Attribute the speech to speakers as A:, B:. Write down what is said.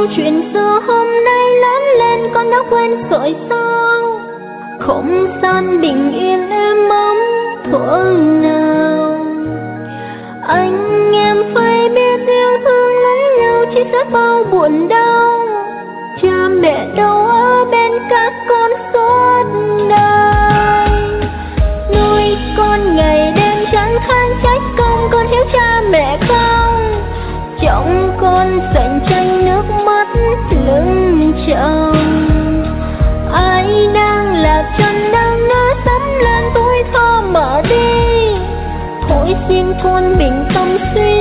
A: chuyện xưa hôm nay lớn lên con đã quên rồi sao? Không gian bình yên êm ấm thuở nào. Anh em phải biết yêu thương lấy nhau chỉ rất bao buồn đau. Cha mẹ đâu ở bên các con suốt đời. Nuôi con ngày đêm chẳng than trách công, con hiếu cha mẹ không. Chồng con dành tranh nước mắt lưng chồng. Ai đang lạc chân đang nỡ sắm lên tuổi thơ mở đi. Thôi xin con bình tâm suy